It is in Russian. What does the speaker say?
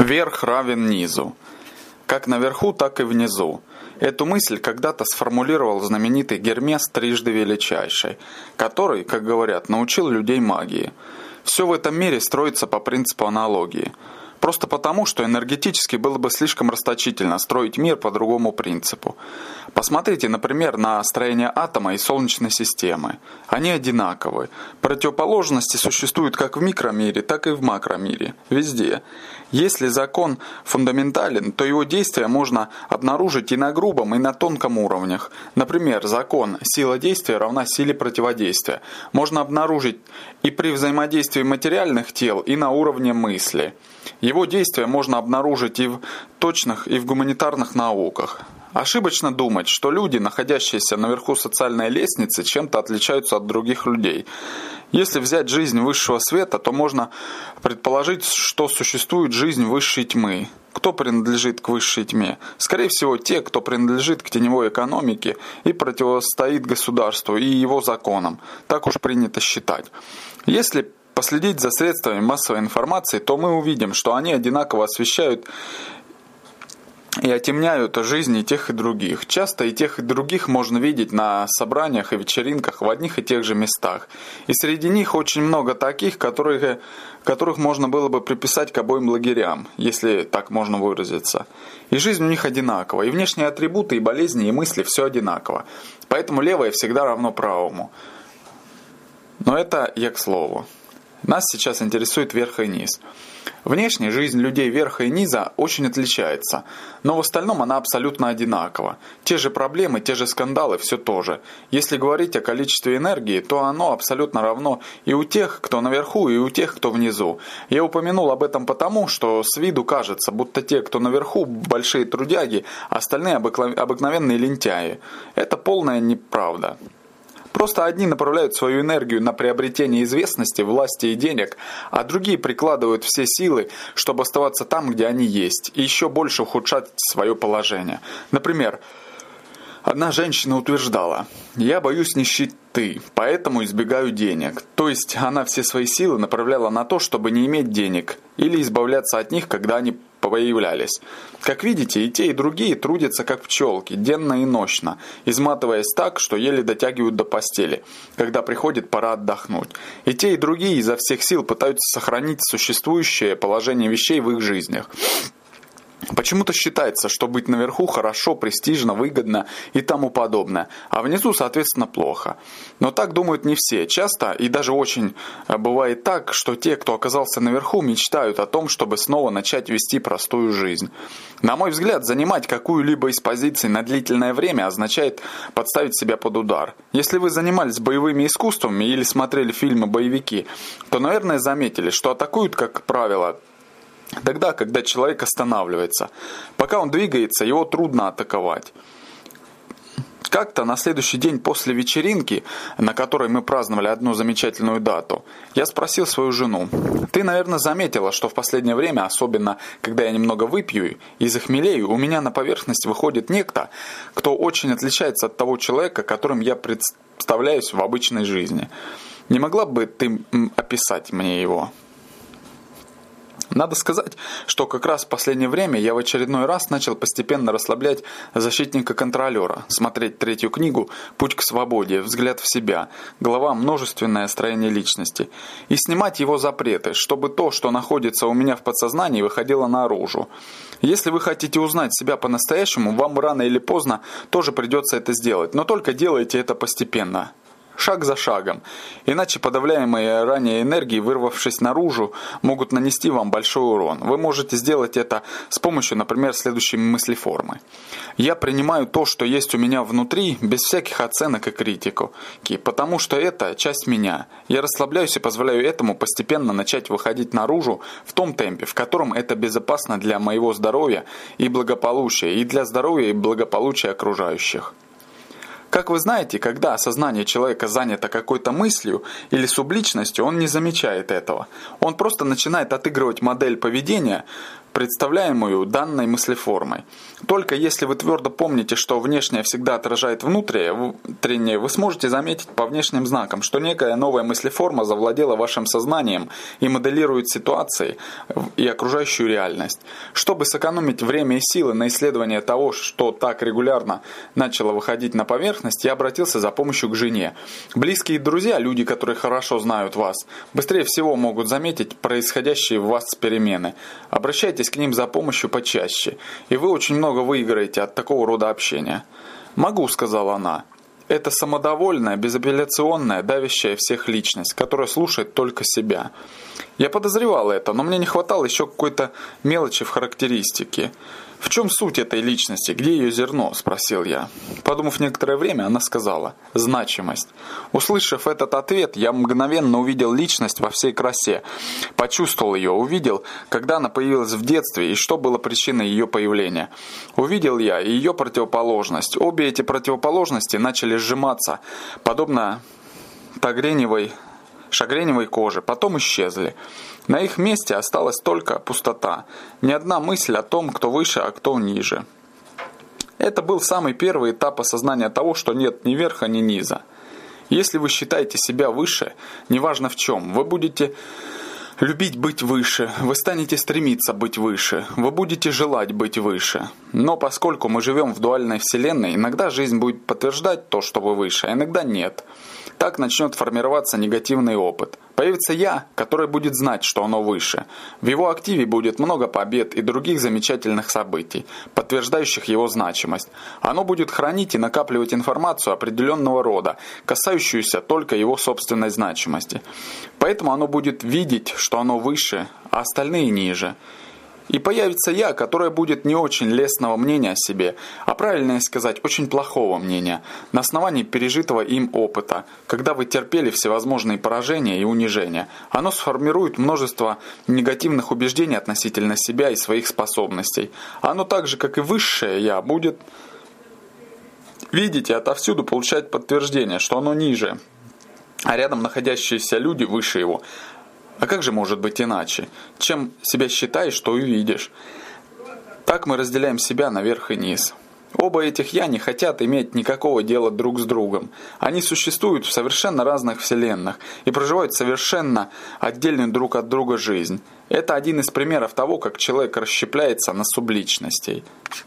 Верх равен низу. Как наверху, так и внизу. Эту мысль когда-то сформулировал знаменитый Гермес трижды величайший, который, как говорят, научил людей магии. Все в этом мире строится по принципу аналогии. Просто потому, что энергетически было бы слишком расточительно строить мир по другому принципу. Посмотрите, например, на строение атома и Солнечной системы. Они одинаковы. Противоположности существуют как в микромире, так и в макромире. Везде. Если закон фундаментален, то его действия можно обнаружить и на грубом, и на тонком уровнях. Например, закон «сила действия равна силе противодействия» можно обнаружить и при взаимодействии материальных тел, и на уровне мысли. Его действия можно обнаружить и в точных, и в гуманитарных науках. Ошибочно думать, что люди, находящиеся наверху социальной лестницы, чем-то отличаются от других людей. Если взять жизнь высшего света, то можно предположить, что существует жизнь высшей тьмы. Кто принадлежит к высшей тьме? Скорее всего, те, кто принадлежит к теневой экономике и противостоит государству и его законам. Так уж принято считать. Если последить за средствами массовой информации, то мы увидим, что они одинаково освещают и отемняют жизни тех и других. Часто и тех и других можно видеть на собраниях и вечеринках в одних и тех же местах. И среди них очень много таких, которых можно было бы приписать к обоим лагерям, если так можно выразиться. И жизнь у них одинакова, и внешние атрибуты, и болезни, и мысли все одинаково. Поэтому левое всегда равно правому. Но это я к слову. Нас сейчас интересует верх и низ. Внешне жизнь людей верха и низа очень отличается, но в остальном она абсолютно одинакова. Те же проблемы, те же скандалы, все то же. Если говорить о количестве энергии, то оно абсолютно равно и у тех, кто наверху, и у тех, кто внизу. Я упомянул об этом потому, что с виду кажется, будто те, кто наверху, большие трудяги, а остальные обыкновенные лентяи. Это полная неправда. Просто одни направляют свою энергию на приобретение известности, власти и денег, а другие прикладывают все силы, чтобы оставаться там, где они есть, и еще больше ухудшать свое положение. Например, одна женщина утверждала: «Я боюсь нищеты, поэтому избегаю денег». То есть она все свои силы направляла на то, чтобы не иметь денег, или избавляться от них, когда они появлялись. Как видите, и те, и другие трудятся как пчелки, денно и нощно, изматываясь так, что еле дотягивают до постели, когда приходит пора отдохнуть. И те, и другие изо всех сил пытаются сохранить существующее положение вещей в их жизнях. Почему-то считается, что быть наверху хорошо, престижно, выгодно и тому подобное, а внизу, соответственно, плохо. Но так думают не все. Часто и даже очень бывает так, что те, кто оказался наверху, мечтают о том, чтобы снова начать вести простую жизнь. На мой взгляд, занимать какую-либо из позиций на длительное время означает подставить себя под удар. Если вы занимались боевыми искусствами или смотрели фильмы-боевики, то, наверное, заметили, что атакуют, как правило, тогда, когда человек останавливается. Пока он двигается, его трудно атаковать. Как-то на следующий день после вечеринки, на которой мы праздновали одну замечательную дату, я спросил свою жену: «Ты, наверное, заметила, что в последнее время, особенно когда я немного выпью и захмелею, у меня на поверхность выходит некто, кто очень отличается от того человека, которым я представляюсь в обычной жизни. Не могла бы ты описать мне его?» Надо сказать, что как раз в последнее время я в очередной раз начал постепенно расслаблять защитника-контролера, смотреть третью книгу «Путь к свободе. Взгляд в себя», глава «Множественное строение личности», и снимать его запреты, чтобы то, что находится у меня в подсознании, выходило наружу. Если вы хотите узнать себя по-настоящему, вам рано или поздно тоже придется это сделать, но только делайте это постепенно. Шаг за шагом, иначе подавляемые ранее энергии, вырвавшись наружу, могут нанести вам большой урон. Вы можете сделать это с помощью, например, следующей мыслеформы. Я принимаю то, что есть у меня внутри, без всяких оценок и критики, потому что это часть меня. Я расслабляюсь и позволяю этому постепенно начать выходить наружу в том темпе, в котором это безопасно для моего здоровья и благополучия, и для здоровья и благополучия окружающих. Как вы знаете, когда сознание человека занято какой-то мыслью или субличностью, он не замечает этого. Он просто начинает отыгрывать модель поведения, представляемую данной мыслеформой. Только если вы твердо помните, что внешнее всегда отражает внутреннее, вы сможете заметить по внешним знакам, что некая новая мыслеформа завладела вашим сознанием и моделирует ситуации и окружающую реальность. Чтобы сэкономить время и силы на исследование того, что так регулярно начало выходить на поверхность, я обратился за помощью к жене. Близкие друзья, люди, которые хорошо знают вас, быстрее всего могут заметить происходящие в вас перемены. Обращайтесь к ним за помощью почаще, и вы очень много выиграете от такого рода общения. «Могу», — сказала она. Это самодовольная, безапелляционная, давящая всех личность, которая слушает только себя. Я подозревал это, но мне не хватало еще какой-то мелочи в характеристике. «В чем суть этой личности? Где ее зерно?» – спросил я. Подумав некоторое время, она сказала: «Значимость». Услышав этот ответ, я мгновенно увидел личность во всей красе. Почувствовал ее, увидел, когда она появилась в детстве и что было причиной ее появления. Увидел я и ее противоположность. Обе эти противоположности начали сжиматься, подобно шагреневой коже, потом исчезли. На их месте осталась только пустота, ни одна мысль о том, кто выше, а кто ниже. Это был самый первый этап осознания того, что нет ни верха, ни низа. Если вы считаете себя выше, неважно в чем, вы будете любить быть выше, вы станете стремиться быть выше, вы будете желать быть выше. Но поскольку мы живем в дуальной вселенной, иногда жизнь будет подтверждать то, что вы выше, а иногда нет. Так начнет формироваться негативный опыт. Появится «я», который будет знать, что оно выше. В его активе будет много побед и других замечательных событий, подтверждающих его значимость. Оно будет хранить и накапливать информацию определенного рода, касающуюся только его собственной значимости. Поэтому оно будет видеть, что оно выше, а остальные ниже. И появится «я», которое будет не очень лестного мнения о себе, а правильнее сказать, очень плохого мнения, на основании пережитого им опыта, когда вы терпели всевозможные поражения и унижения. Оно сформирует множество негативных убеждений относительно себя и своих способностей. Оно так же, как и высшее «я», будет видеть и отовсюду получать подтверждение, что оно ниже, а рядом находящиеся люди выше его. А как же может быть иначе? Чем себя считаешь, то и видишь. Так мы разделяем себя на верх и низ. Оба этих «я» не хотят иметь никакого дела друг с другом. Они существуют в совершенно разных вселенных и проживают совершенно отдельную друг от друга жизнь. Это один из примеров того, как человек расщепляется на субличностей.